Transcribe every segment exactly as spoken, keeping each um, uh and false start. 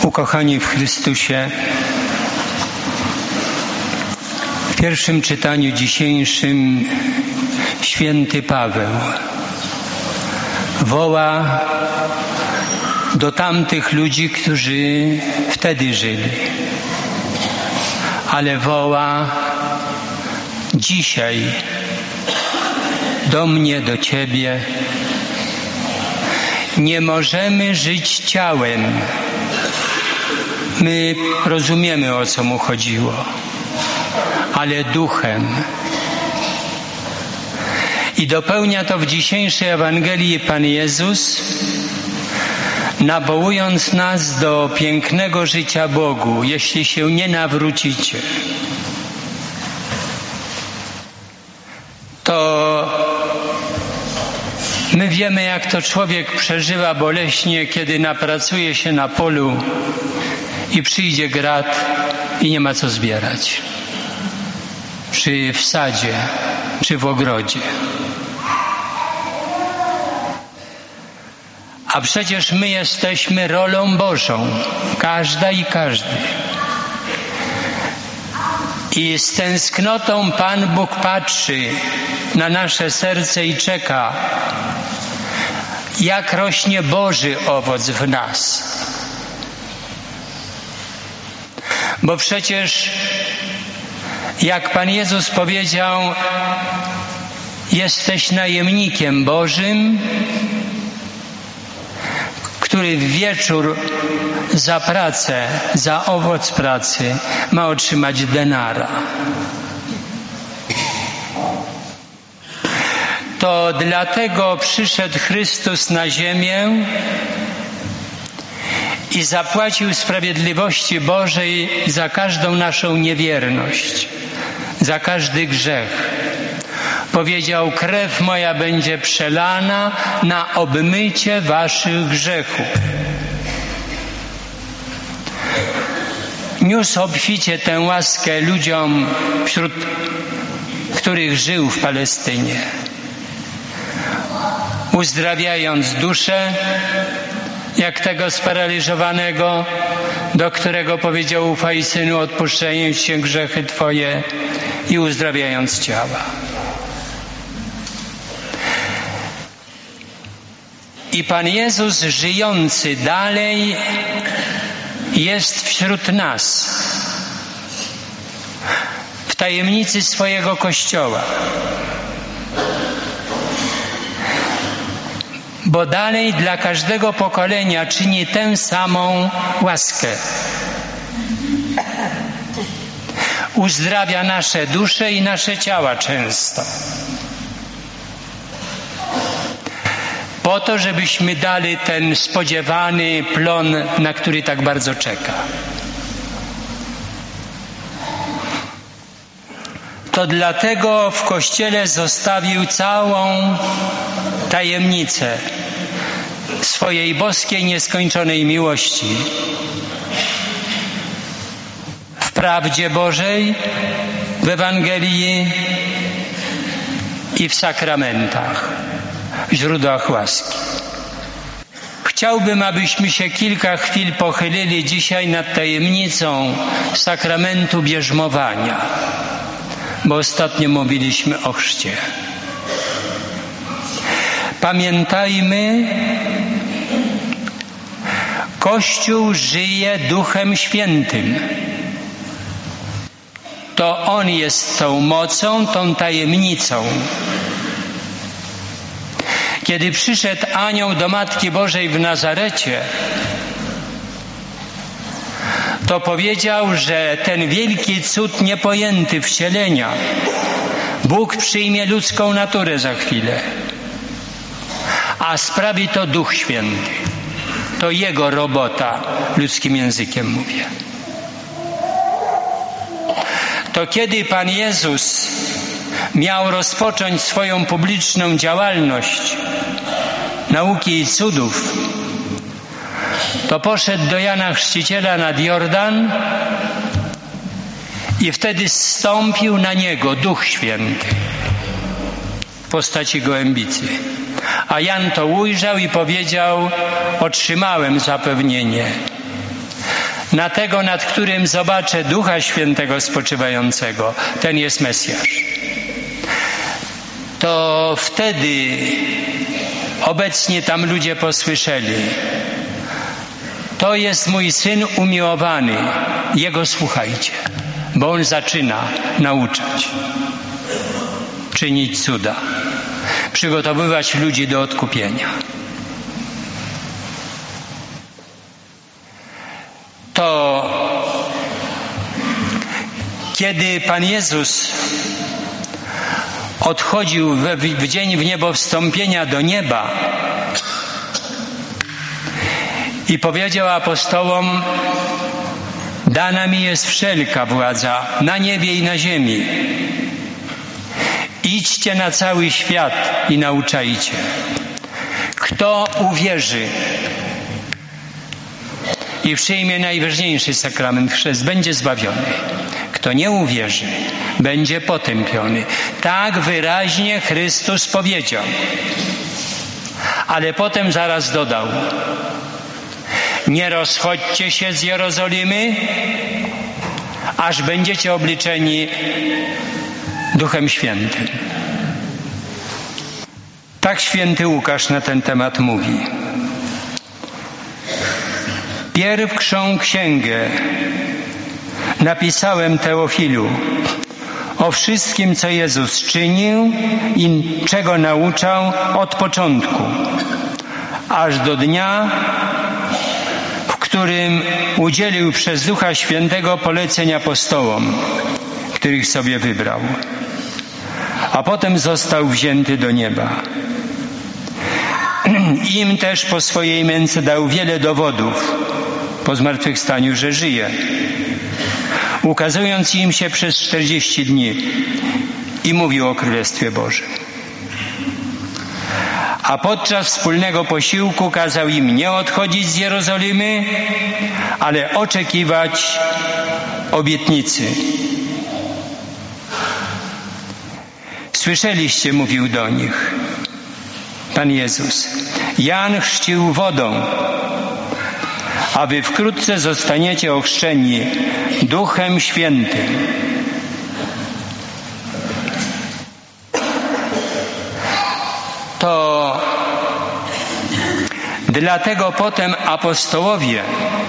Ukochani w Chrystusie, w pierwszym czytaniu dzisiejszym święty Paweł woła do tamtych ludzi, którzy wtedy żyli, ale woła dzisiaj do mnie, do Ciebie. Nie możemy żyć ciałem. My rozumiemy, o co mu chodziło, ale duchem. I dopełnia to w dzisiejszej Ewangelii Pan Jezus, nawołując nas do pięknego życia Bogu, jeśli się nie nawrócicie. To my wiemy, jak to człowiek przeżywa boleśnie, kiedy napracuje się na polu i przyjdzie grad i nie ma co zbierać. Czy w sadzie, czy w ogrodzie. A przecież my jesteśmy rolą Bożą, każda i każdy. I z tęsknotą Pan Bóg patrzy na nasze serce i czeka, jak rośnie Boży owoc w nas. Bo przecież, jak Pan Jezus powiedział, jesteś najemnikiem Bożym, który w wieczór za pracę, za owoc pracy ma otrzymać denara. To dlatego przyszedł Chrystus na ziemię i zapłacił sprawiedliwości Bożej za każdą naszą niewierność, za każdy grzech. Powiedział, krew moja będzie przelana na obmycie waszych grzechów. Niósł obficie tę łaskę ludziom, wśród których żył w Palestynie, uzdrawiając duszę, jak tego sparaliżowanego, do którego powiedział, ufaj synu, odpuszczają się grzechy twoje, i uzdrawiając ciała. I Pan Jezus, żyjący dalej, jest wśród nas, w tajemnicy swojego Kościoła. Bo dalej dla każdego pokolenia czyni tę samą łaskę. Uzdrawia nasze dusze i nasze ciała często. Po to, żebyśmy dali ten spodziewany plon, na który tak bardzo czeka. To dlatego w Kościele zostawił całą tajemnicę swojej boskiej, nieskończonej miłości. W prawdzie Bożej, w Ewangelii i w sakramentach, w źródłach łaski. Chciałbym, abyśmy się kilka chwil pochylili dzisiaj nad tajemnicą sakramentu bierzmowania, bo ostatnio mówiliśmy o chrzcie. Pamiętajmy, Kościół żyje Duchem Świętym. To On jest tą mocą, tą tajemnicą. Kiedy przyszedł anioł do Matki Bożej w Nazarecie, to powiedział, że ten wielki cud niepojęty wcielenia, Bóg przyjmie ludzką naturę za chwilę, a sprawi to Duch Święty. To Jego robota, ludzkim językiem mówię. To kiedy Pan Jezus miał rozpocząć swoją publiczną działalność nauki i cudów, to poszedł do Jana Chrzciciela nad Jordan i wtedy zstąpił na niego Duch Święty w postaci gołębicy. A Jan to ujrzał i powiedział: otrzymałem zapewnienie. na tego, nad którym zobaczę Ducha Świętego spoczywającego, ten jest Mesjasz. To wtedy obecnie tam ludzie posłyszeli: to jest mój Syn umiłowany, Jego słuchajcie, bo On zaczyna nauczać, czynić cuda, przygotowywać ludzi do odkupienia. To kiedy Pan Jezus odchodził w, w dzień w niebo wstąpienia do nieba i powiedział apostołom: dana mi jest wszelka władza na niebie i na ziemi. Idźcie na cały świat i nauczajcie. Kto uwierzy i przyjmie najważniejszy sakrament chrzest, będzie zbawiony. Kto nie uwierzy, będzie potępiony. Tak wyraźnie Chrystus powiedział. Ale potem zaraz dodał: nie rozchodźcie się z Jerozolimy, aż będziecie obliczeni Duchem Świętym. Tak święty Łukasz na ten temat mówi. Pierwszą księgę napisałem Teofilu o wszystkim, co Jezus czynił i czego nauczał od początku, aż do dnia, w którym udzielił przez Ducha Świętego poleceń apostołom, których sobie wybrał, a potem został wzięty do nieba. Im też po swojej męce dał wiele dowodów po zmartwychwstaniu, że żyje, ukazując im się przez czterdzieści dni i mówił o Królestwie Bożym. A podczas wspólnego posiłku kazał im nie odchodzić z Jerozolimy, ale oczekiwać obietnicy. Słyszeliście, mówił do nich Pan Jezus, Jan chrzcił wodą, a wy wkrótce zostaniecie ochrzczeni Duchem Świętym. To dlatego potem apostołowie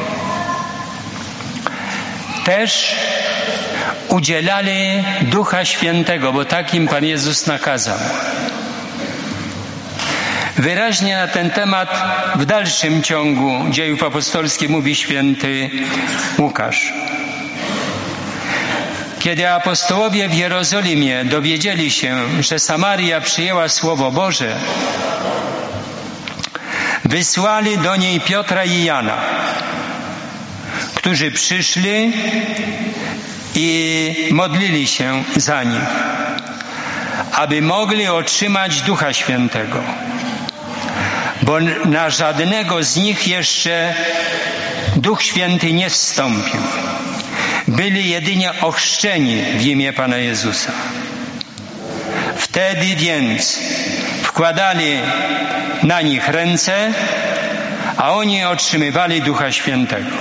też udzielali Ducha Świętego, bo tak im Pan Jezus nakazał. Wyraźnie na ten temat w dalszym ciągu dziejów apostolskich mówi święty Łukasz. Kiedy apostołowie w Jerozolimie dowiedzieli się, że Samaria przyjęła Słowo Boże, wysłali do niej Piotra i Jana, którzy przyszli i modlili się za nich, aby mogli otrzymać Ducha Świętego, bo na żadnego z nich jeszcze Duch Święty nie zstąpił. Byli jedynie ochrzczeni w imię Pana Jezusa. Wtedy więc wkładali na nich ręce, a oni otrzymywali Ducha Świętego.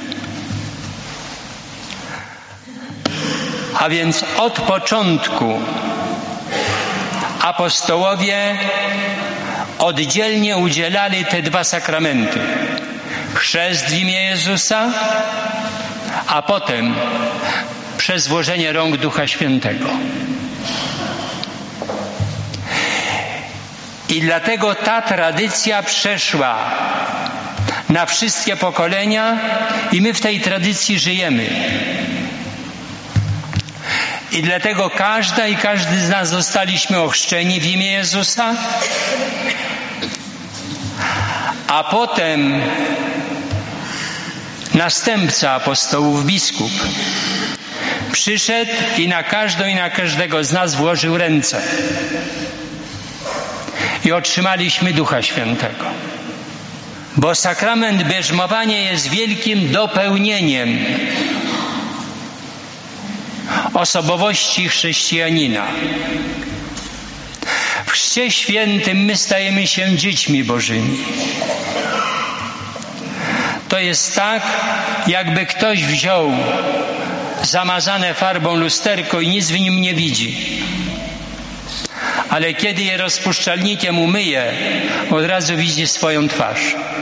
A więc od początku apostołowie oddzielnie udzielali te dwa sakramenty. Chrzest w imię Jezusa, a potem przez włożenie rąk Ducha Świętego. I dlatego ta tradycja przeszła na wszystkie pokolenia i my w tej tradycji żyjemy. I dlatego każda i każdy z nas zostaliśmy ochrzczeni w imię Jezusa, a potem następca apostołów, biskup, przyszedł i na każdą i na każdego z nas włożył ręce. I otrzymaliśmy Ducha Świętego. Bo sakrament bierzmowania jest wielkim dopełnieniem osobowości chrześcijanina. W Chrzcie Świętym my stajemy się dziećmi Bożymi. To to jest tak, jakby ktoś wziął zamazane farbą lusterko i nic w nim nie widzi. Ale kiedy je rozpuszczalnikiem umyje, od razu widzi swoją twarz.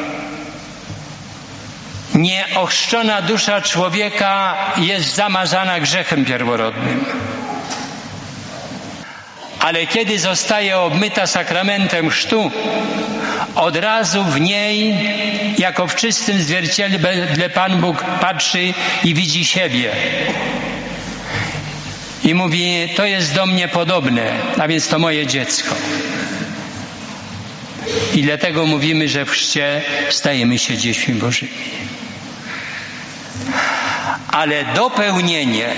Nieochrzczona dusza człowieka jest zamazana grzechem pierworodnym. Ale kiedy zostaje obmyta sakramentem chrztu, od razu w niej, jako w czystym zwierciadle, Pan Bóg patrzy i widzi siebie. I mówi, to jest do mnie podobne, a więc to moje dziecko. I dlatego mówimy, że w chrzcie stajemy się dziećmi Bożymi. Ale dopełnienie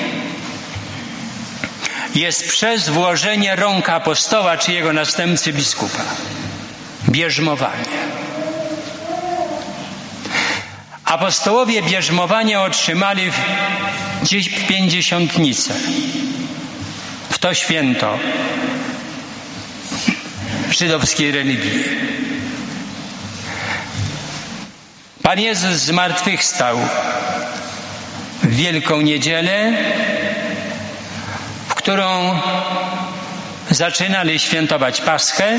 jest przez włożenie rąk apostoła czy jego następcy biskupa. Bierzmowanie. Apostołowie bierzmowanie otrzymali gdzieś w pięćdziesiątnicę. W to święto żydowskiej religii. Pan Jezus zmartwychwstał w Wielką Niedzielę, w którą zaczynali świętować Paschę.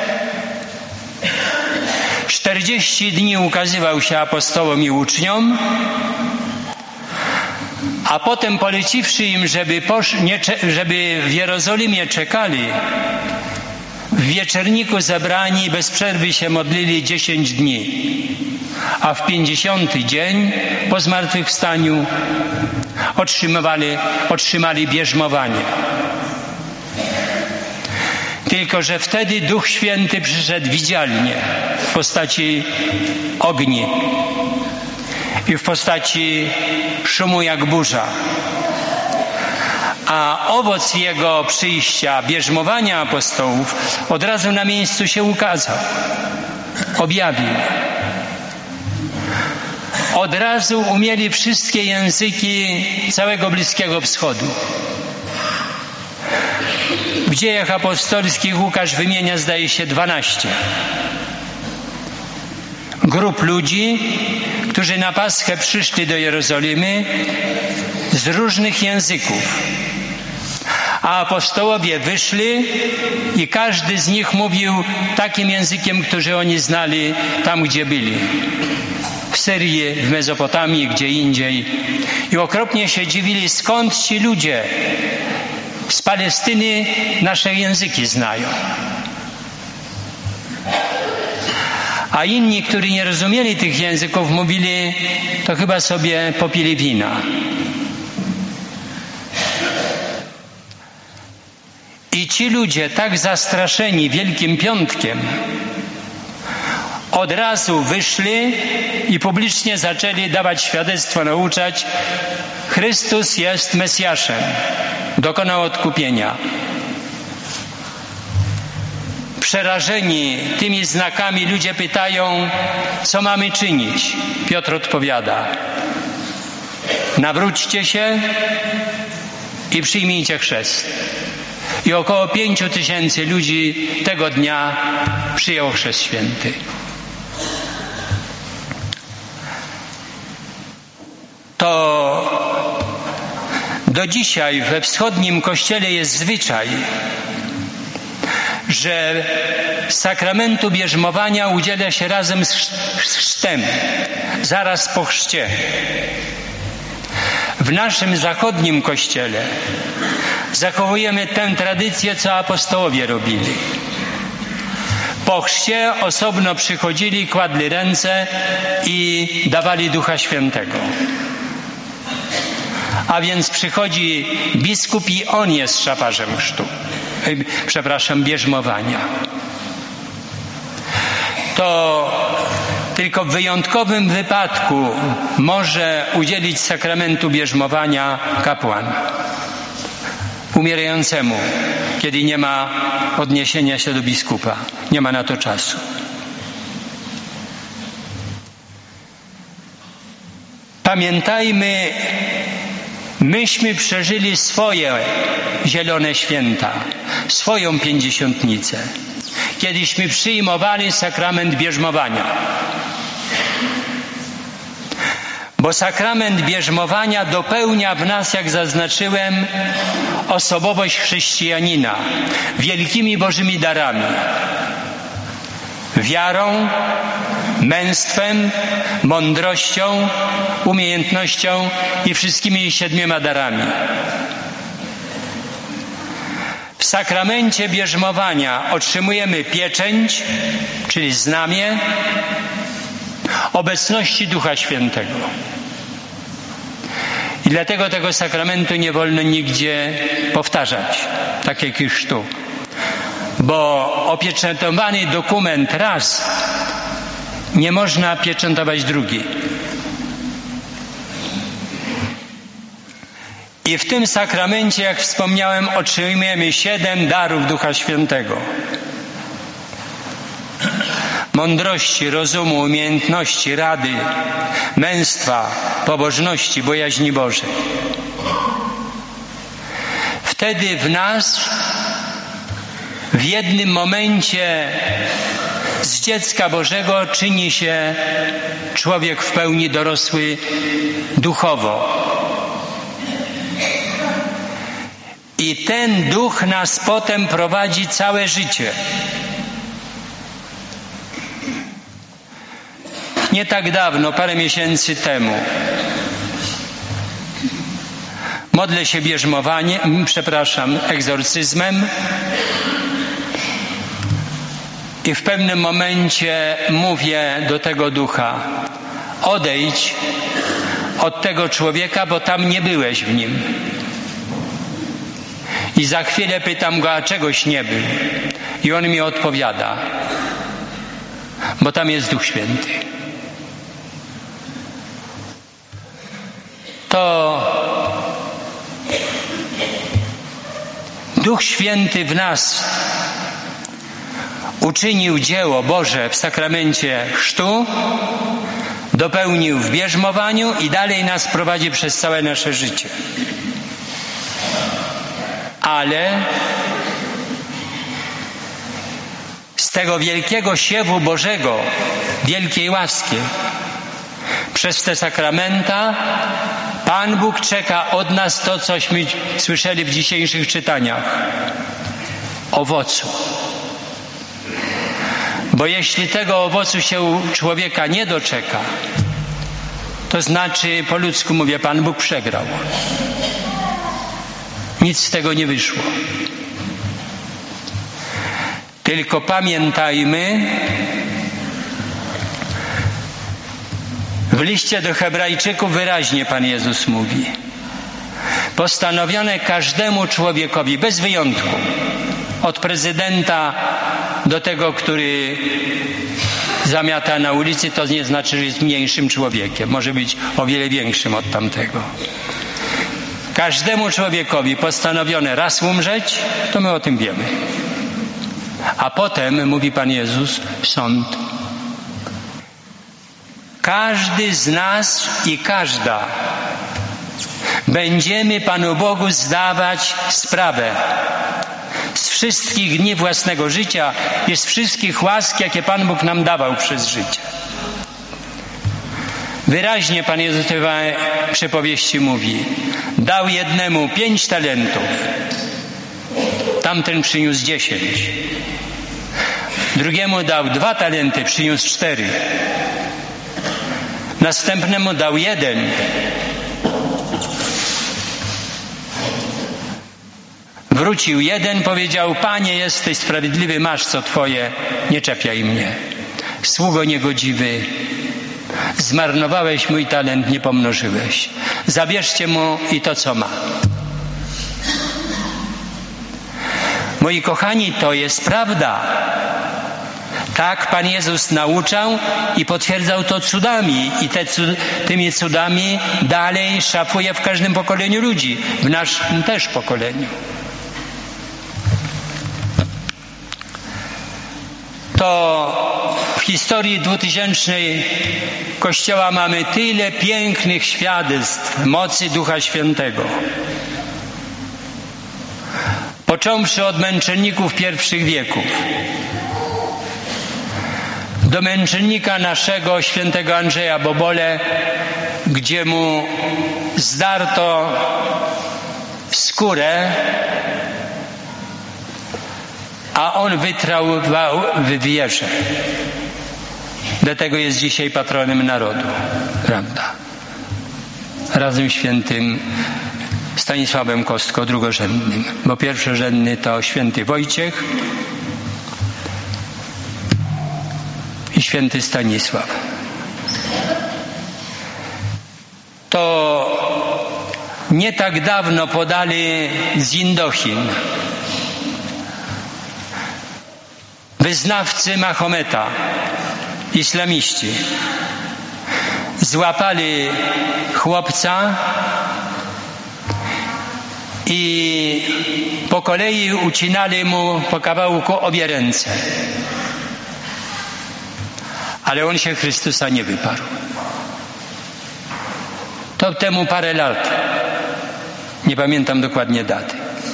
czterdzieści dni ukazywał się apostołom i uczniom, a potem poleciwszy im, żeby, posz, nie, żeby w Jerozolimie czekali, w wieczerniku zebrani bez przerwy się modlili dziesięć dni, a w pięćdziesiąty dzień po zmartwychwstaniu otrzymywali, otrzymali bierzmowanie. Tylko że wtedy Duch Święty przyszedł widzialnie w postaci ogni i w postaci szumu jak burza. A owoc Jego przyjścia, bierzmowania apostołów od razu na miejscu się ukazał, objawił. Od razu umieli wszystkie języki całego Bliskiego Wschodu. W Dziejach Apostolskich Łukasz wymienia, zdaje się, dwanaście grup ludzi, którzy na Paschę przyszli do Jerozolimy z różnych języków. A apostołowie wyszli i każdy z nich mówił takim językiem, który oni znali tam, gdzie byli. W Syrii, w Mezopotamii, gdzie indziej. I okropnie się dziwili, skąd ci ludzie z Palestyny nasze języki znają. A inni, którzy nie rozumieli tych języków, mówili, to chyba sobie popili wina. I ci ludzie, tak zastraszeni Wielkim Piątkiem, od razu wyszli i publicznie zaczęli dawać świadectwo, nauczać: Chrystus jest Mesjaszem, dokonał odkupienia. Przerażeni tymi znakami ludzie pytają, co mamy czynić? Piotr odpowiada: nawróćcie się i przyjmijcie chrzest. I około pięciu tysięcy ludzi tego dnia przyjęło chrzest święty. To do dzisiaj we wschodnim kościele jest zwyczaj, że sakramentu bierzmowania udziela się razem z chrztem, zaraz po chrzcie. W naszym zachodnim kościele zachowujemy tę tradycję, co apostołowie robili. Po chrzcie osobno przychodzili, kładli ręce i dawali Ducha Świętego. A więc przychodzi biskup i on jest szafarzem chrztu, przepraszam, bierzmowania. To tylko w wyjątkowym wypadku może udzielić sakramentu bierzmowania kapłan umierającemu, kiedy nie ma odniesienia się do biskupa. Nie ma na to czasu. Pamiętajmy, myśmy przeżyli swoje zielone święta, swoją pięćdziesiątnicę, kiedyśmy przyjmowali sakrament bierzmowania. Bo sakrament bierzmowania dopełnia w nas, jak zaznaczyłem, osobowość chrześcijanina wielkimi Bożymi darami. Wiarą, męstwem, mądrością, umiejętnością i wszystkimi siedmioma darami. W sakramencie bierzmowania otrzymujemy pieczęć, czyli znamię obecności Ducha Świętego. I dlatego tego sakramentu nie wolno nigdzie powtarzać, tak jak i chrztu. Bo opieczętowany dokument raz, nie można pieczętować drugi. I w tym sakramencie, jak wspomniałem, otrzymujemy siedem darów Ducha Świętego. Mądrości, rozumu, umiejętności, rady, męstwa, pobożności, bojaźni Bożej. Wtedy w nas w jednym momencie z dziecka Bożego czyni się człowiek w pełni dorosły duchowo. I ten duch nas potem prowadzi całe życie. Nie tak dawno, parę miesięcy temu, modlę się bierzmowaniem, przepraszam, egzorcyzmem i w pewnym momencie mówię do tego ducha: odejdź od tego człowieka, bo tam nie byłeś w nim. I za chwilę pytam go, a czegoś nie był? I on mi odpowiada: bo tam jest Duch Święty. To Duch Święty w nas uczynił dzieło Boże w sakramencie chrztu, dopełnił w bierzmowaniu i dalej nas prowadzi przez całe nasze życie. Ale z tego wielkiego siewu Bożego, wielkiej łaski, przez te sakramenta Pan Bóg czeka od nas to, cośmy słyszeli w dzisiejszych czytaniach. Owocu. Bo jeśli tego owocu się u człowieka nie doczeka, to znaczy, po ludzku mówię, Pan Bóg przegrał. Nic z tego nie wyszło. Tylko pamiętajmy, w liście do Hebrajczyków wyraźnie Pan Jezus mówi: postanowione każdemu człowiekowi, bez wyjątku, od prezydenta do tego, który zamiata na ulicy, to nie znaczy, że jest mniejszym człowiekiem. Może być o wiele większym od tamtego. Każdemu człowiekowi postanowione raz umrzeć, to my o tym wiemy. A potem, mówi Pan Jezus, sąd. Każdy z nas i każda będziemy Panu Bogu zdawać sprawę z wszystkich dni własnego życia i z wszystkich łask, jakie Pan Bóg nam dawał przez życie. Wyraźnie Pan Jezus w tej przypowieści mówi: dał jednemu pięć talentów, tamten przyniósł dziesięć. Drugiemu dał dwa talenty, przyniósł cztery. Następnemu dał jeden. Wrócił jeden, powiedział: Panie, jesteś sprawiedliwy, masz co Twoje, nie czepiaj mnie. Sługo niegodziwy, zmarnowałeś mój talent, nie pomnożyłeś. Zabierzcie mu i to, co ma. Moi kochani, to jest prawda. Tak Pan Jezus nauczał i potwierdzał to cudami. I te cud, tymi cudami dalej szafuje w każdym pokoleniu ludzi. W naszym też pokoleniu. To w historii dwutysięcznej Kościoła mamy tyle pięknych świadectw mocy Ducha Świętego. Począwszy od męczenników pierwszych wieków, do męczennika naszego świętego Andrzeja Bobole, gdzie mu zdarto skórę, a on wytrwał w wieże. Dlatego jest dzisiaj patronem narodu, prawda? Razem z świętym Stanisławem Kostko drugorzędnym, bo pierwszorzędny to święty Wojciech i święty Stanisław. To nie tak dawno podali z Indochin wyznawcy Mahometa, islamiści. Złapali chłopca i po kolei ucinali mu po kawałku obie ręce. Ale on się Chrystusa nie wyparł. To temu parę lat. Nie pamiętam dokładnie daty.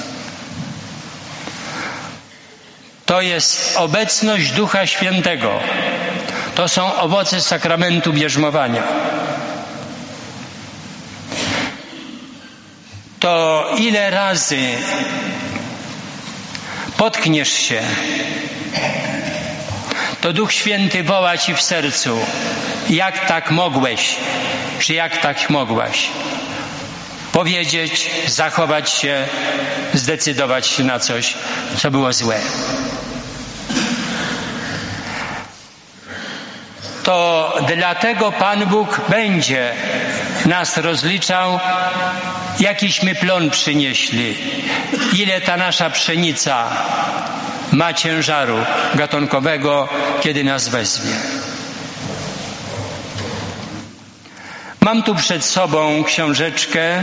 To jest obecność Ducha Świętego. To są owoce sakramentu bierzmowania. To ile razy potkniesz się, to Duch Święty woła ci w sercu, jak tak mogłeś, czy jak tak mogłaś powiedzieć, zachować się, zdecydować się na coś, co było złe. To dlatego Pan Bóg będzie nas rozliczał, jakiśmy plon przynieśli, ile ta nasza pszenica ma ciężaru gatunkowego, kiedy nas wezwie. Mam tu przed sobą książeczkę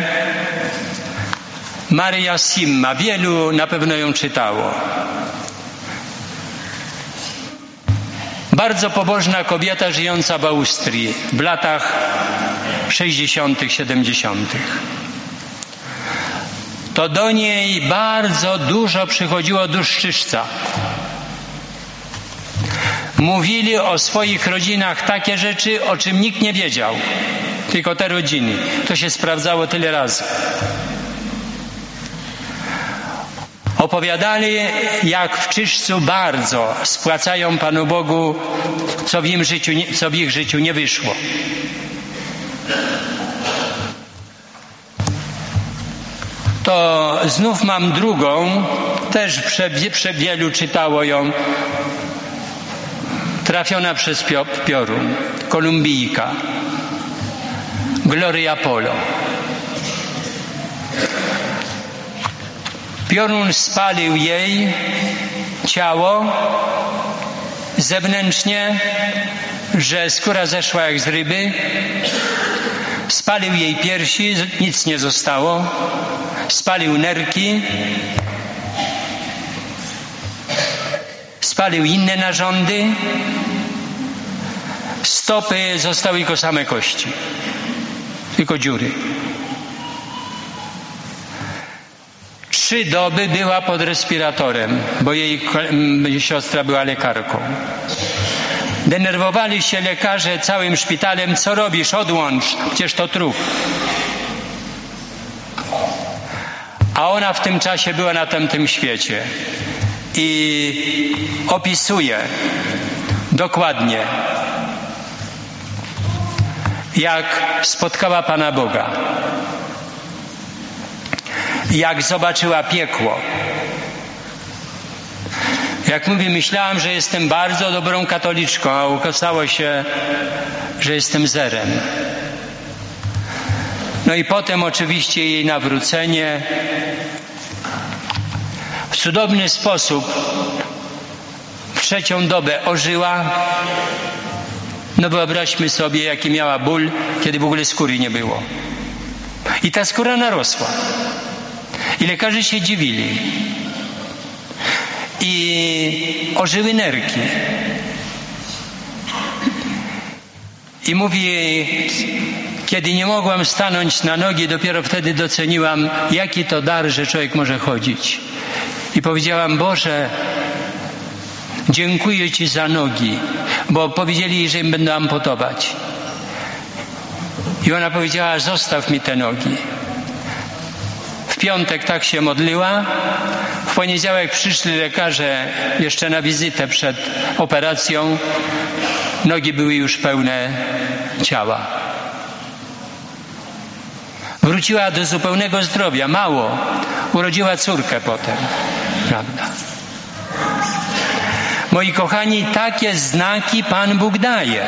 Maria Simma. Wielu na pewno ją czytało. Bardzo pobożna kobieta żyjąca w Austrii w latach sześćdziesiątych, siedemdziesiątych. To do niej bardzo dużo przychodziło duszczyszca. Mówili o swoich rodzinach takie rzeczy, o czym nikt nie wiedział. Tylko te rodziny. To się sprawdzało tyle razy. Opowiadali, jak w Czyżcu bardzo spłacają Panu Bogu, co w, im życiu, co w ich życiu nie wyszło. To znów mam drugą, też przewielu czytało ją, trafiona przez piorun, Kolumbijka, Gloria Polo. Piorun spalił jej ciało zewnętrznie, że skóra zeszła jak z ryby. Spalił jej piersi, nic nie zostało. Spalił nerki. Spalił inne narządy. Stopy zostały tylko same kości. Tylko dziury. Trzy doby była pod respiratorem, bo jej siostra była lekarką. Denerwowali się lekarze całym szpitalem. Co robisz? Odłącz, przecież to trup. A ona w tym czasie była na tamtym świecie i opisuje dokładnie, jak spotkała Pana Boga, jak zobaczyła piekło. Jak mówię, myślałam, że jestem bardzo dobrą katoliczką, a okazało się, że jestem zerem. No i potem oczywiście jej nawrócenie. W cudowny sposób w trzecią dobę ożyła. No wyobraźmy sobie, jaki miała ból, kiedy w ogóle skóry nie było. I ta skóra narosła. I lekarze się dziwili. I ożyły nerki. I mówi, kiedy nie mogłam stanąć na nogi, dopiero wtedy doceniłam, jaki to dar, że człowiek może chodzić. I powiedziałam, Boże, dziękuję Ci za nogi, bo powiedzieli, że im będą amputować. I ona powiedziała: zostaw mi te nogi. W piątek tak się modliła. W poniedziałek przyszli lekarze jeszcze na wizytę przed operacją. Nogi były już pełne ciała. Wróciła do zupełnego zdrowia. Mało. Urodziła córkę potem. Prawda? Moi kochani, takie znaki Pan Bóg daje.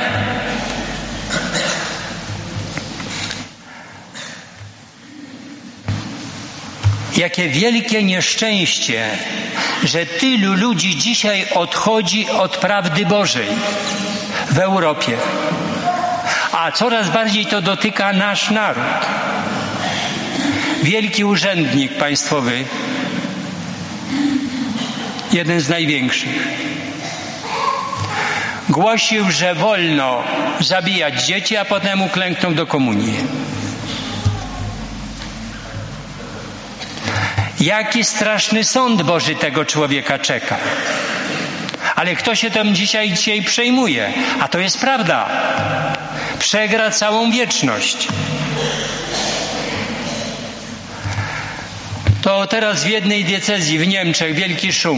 Jakie wielkie nieszczęście, że tylu ludzi dzisiaj odchodzi od prawdy Bożej w Europie. A coraz bardziej to dotyka nasz naród. Wielki urzędnik państwowy, jeden z największych, głosił, że wolno zabijać dzieci, a potem uklęknął do komunii. Jaki straszny sąd Boży tego człowieka czeka. Ale kto się tym dzisiaj, dzisiaj przejmuje? A to jest prawda. Przegra całą wieczność. To teraz w jednej diecezji w Niemczech wielki szum.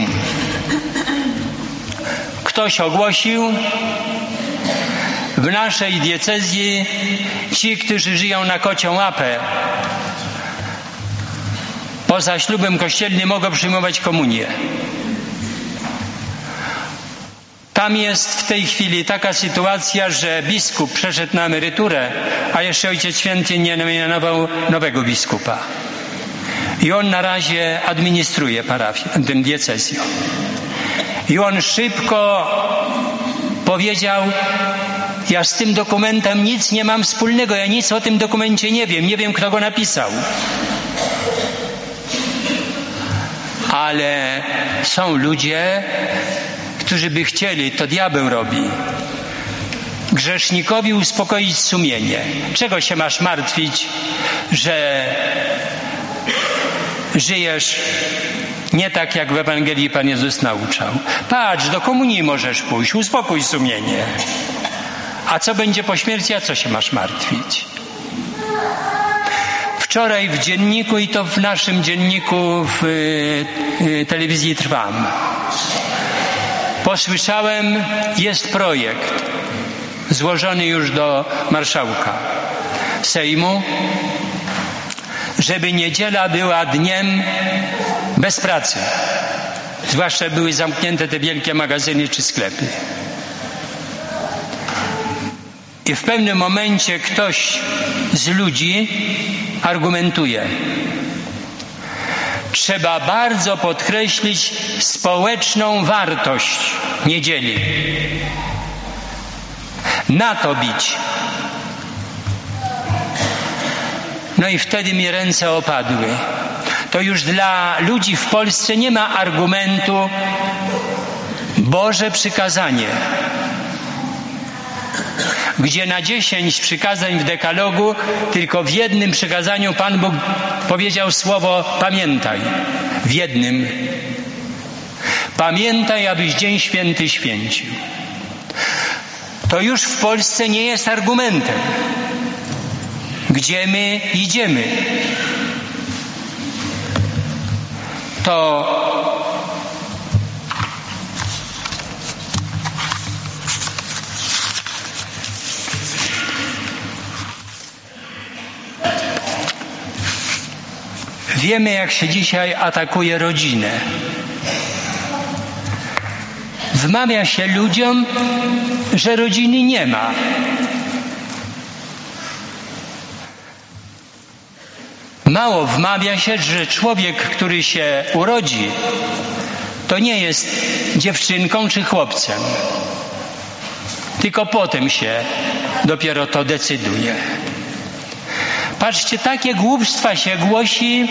Ktoś ogłosił: w naszej diecezji ci, którzy żyją na kocią łapę, poza ślubem kościelnym mogą przyjmować komunię. Tam jest w tej chwili taka sytuacja, że biskup przeszedł na emeryturę, a jeszcze Ojciec Święty nie mianował nowego biskupa. I on na razie administruje parafię, tym diecezją. I on szybko powiedział: ja z tym dokumentem nic nie mam wspólnego, ja nic o tym dokumencie nie wiem, nie wiem, kto go napisał. Ale są ludzie, którzy by chcieli, to diabeł robi, grzesznikowi uspokoić sumienie. Czego się masz martwić, że żyjesz nie tak, jak w Ewangelii Pan Jezus nauczał? Patrz, do komunii możesz pójść, uspokój sumienie. A co będzie po śmierci, a co się masz martwić? Wczoraj w dzienniku, i to w naszym dzienniku w y, y, telewizji Trwam, posłyszałem, jest projekt złożony już do marszałka Sejmu, żeby niedziela była dniem bez pracy. Zwłaszcza były zamknięte te wielkie magazyny czy sklepy. I w pewnym momencie ktoś z ludzi argumentuje: trzeba bardzo podkreślić społeczną wartość niedzieli. Na to bić. No i wtedy mi ręce opadły. To już dla ludzi w Polsce nie ma argumentu Boże przykazanie, gdzie na dziesięć przykazań w dekalogu tylko w jednym przykazaniu Pan Bóg powiedział słowo pamiętaj. W jednym. Pamiętaj, abyś dzień święty święcił. To już w Polsce nie jest argumentem. Gdzie my idziemy? To wiemy, jak się dzisiaj atakuje rodzinę. Wmawia się ludziom, że rodziny nie ma. Mało wmawia się, że człowiek, który się urodzi, to nie jest dziewczynką czy chłopcem. Tylko potem się dopiero to decyduje. Patrzcie, takie głupstwa się głosi,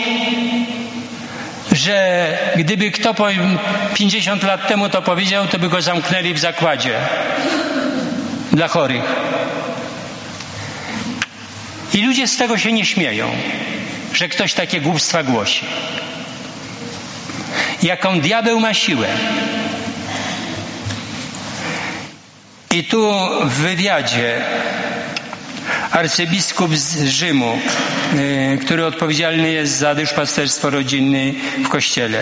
że gdyby kto pięćdziesiąt lat temu to powiedział, to by go zamknęli w zakładzie dla chorych. I ludzie z tego się nie śmieją, że ktoś takie głupstwa głosi. Jaką diabeł ma siłę. I tu w wywiadzie arcybiskup z Rzymu, który odpowiedzialny jest za duszpasterstwo rodzinne w Kościele,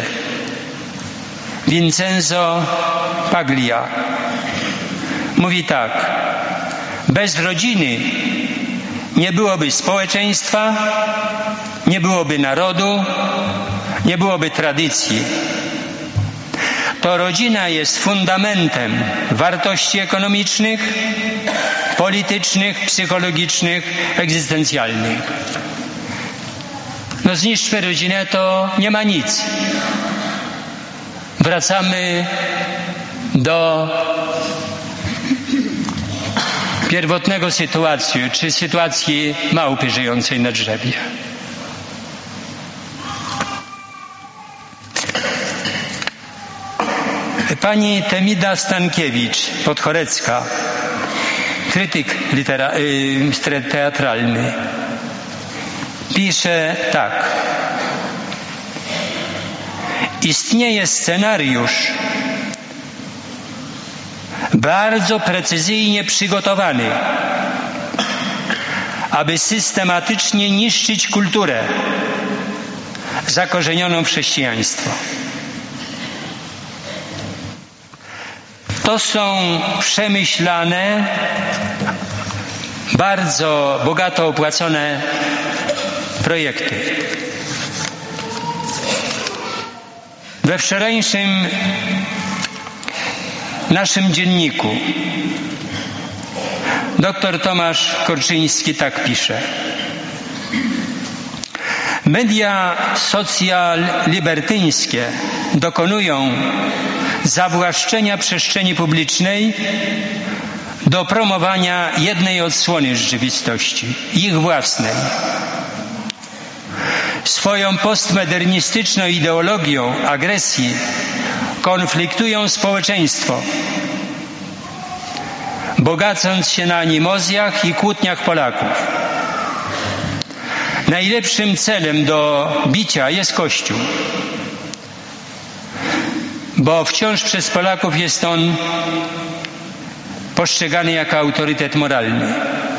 Vincenzo Paglia, mówi tak: bez rodziny nie byłoby społeczeństwa, nie byłoby narodu, nie byłoby tradycji. To rodzina jest fundamentem wartości ekonomicznych, politycznych, psychologicznych, egzystencjalnych. No zniszczmy rodzinę, to nie ma nic. Wracamy do pierwotnego sytuacji, czy sytuacji małpy żyjącej na drzewie. Pani Temida Stankiewicz, podchorecka, krytyk litera, yy, teatralny, pisze tak: istnieje scenariusz bardzo precyzyjnie przygotowany, aby systematycznie niszczyć kulturę zakorzenioną w chrześcijaństwo. To są przemyślane, bardzo bogato opłacone projekty. We wczorajszym naszym dzienniku dr Tomasz Korczyński tak pisze: media socjal-libertyńskie dokonują zawłaszczenia przestrzeni publicznej do promowania jednej odsłony rzeczywistości, ich własnej. Swoją postmodernistyczną ideologią agresji konfliktują społeczeństwo, bogacąc się na animozjach i kłótniach Polaków. Najlepszym celem do bicia jest Kościół, bo wciąż przez Polaków jest on postrzegany jako autorytet moralny.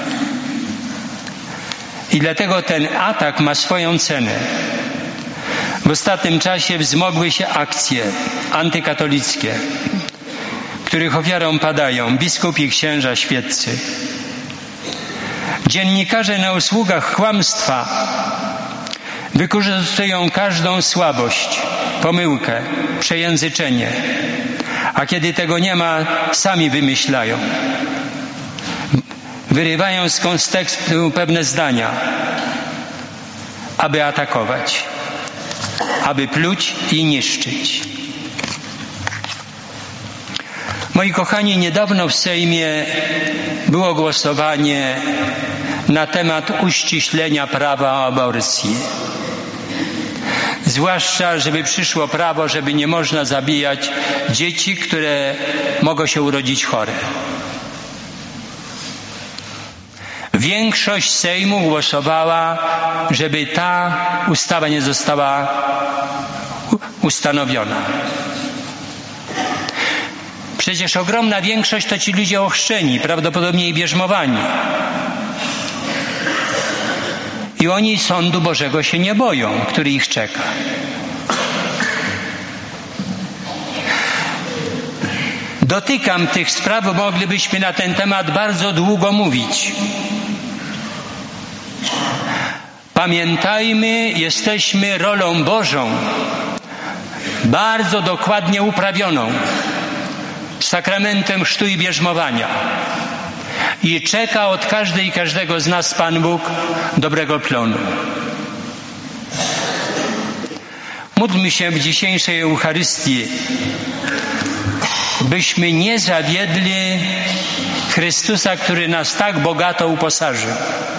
I dlatego ten atak ma swoją cenę. W ostatnim czasie wzmogły się akcje antykatolickie, których ofiarą padają biskupi i księża świeccy. Dziennikarze na usługach kłamstwa wykorzystują każdą słabość, pomyłkę, przejęzyczenie, a kiedy tego nie ma, sami wymyślają. Wyrywają z kontekstu pewne zdania, aby atakować, aby pluć i niszczyć. Moi kochani, niedawno w Sejmie było głosowanie na temat uściślenia prawa o aborcji. Zwłaszcza, żeby przyszło prawo, żeby nie można zabijać dzieci, które mogą się urodzić chore. Większość Sejmu głosowała, żeby ta ustawa nie została ustanowiona. Przecież ogromna większość to ci ludzie ochrzczeni, prawdopodobnie i bierzmowani. I oni sądu Bożego się nie boją, który ich czeka. Dotykam tych spraw, bo moglibyśmy na ten temat bardzo długo mówić. Pamiętajmy, jesteśmy rolą Bożą, bardzo dokładnie uprawioną, sakramentem chrztu i bierzmowania. I czeka od każdej i każdego z nas Pan Bóg dobrego plonu. Módlmy się w dzisiejszej Eucharystii, byśmy nie zawiedli Chrystusa, który nas tak bogato uposażył.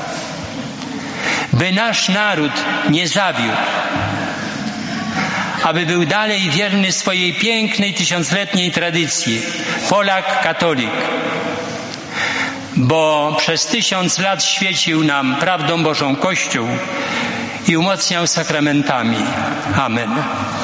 By nasz naród nie zawiódł, aby był dalej wierny swojej pięknej, tysiącletniej tradycji. Polak, katolik. Bo przez tysiąc lat świecił nam prawdą Bożą Kościół i umacniał sakramentami. Amen.